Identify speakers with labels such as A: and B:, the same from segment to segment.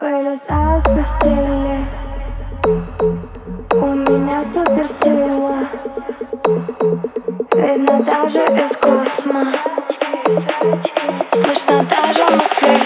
A: Вылезаю с постели, у меня суперсила, видно даже из космоса, слышно даже в Москве.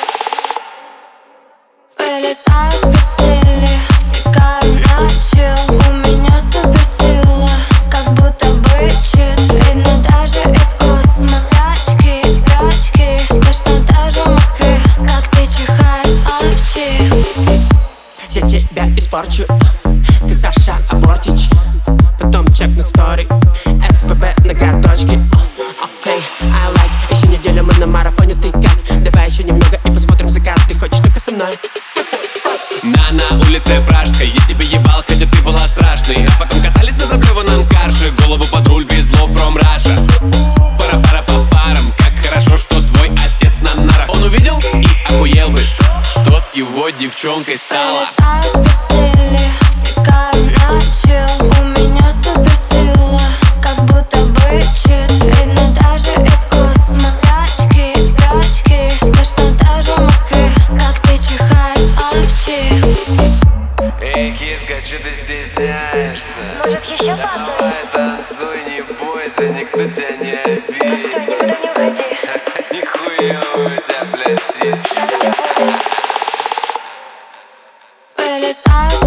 A: Вылезаю с постели, втекаю на чил, у меня суперсила, как будто бы чит, видно даже из космоса. Зрачки, слышно даже в Москве, как ты чихаешь, молчи.
B: Я тебя испорчу, ты Саша Абортич. Потом чекнут стори, СПБ ноготочки. Окей, I like. Еще неделю мы на марафоне, ты как? Давай еще немного и посмотрим закат. Ты хочешь только со мной?
C: На улице Пражской я тебе ебал, хотя ты была страшной. А потом катались на заблеванном карше, голову под руль везло from Russia. Пара-пара по парам, как хорошо, что твой отец на нарах. Он увидел и охуел бы, что с его девчонкой стало.
A: Вылезаю с постели, втекаю на чил, у меня суперсила, как будто бы чит, видно даже из космоса. Зрачки, слышно даже в Москве, как ты чихаешь, молчи.
D: Эй, киска, че ты стесняешься?
A: Может еще
D: Давай танцуй, не бойся, никто тебя не обидит.
A: Постой, никуда не уходи.
D: Нихуя у тебя, блядь, сиськи.
A: Сейчас все будет. Вылезаю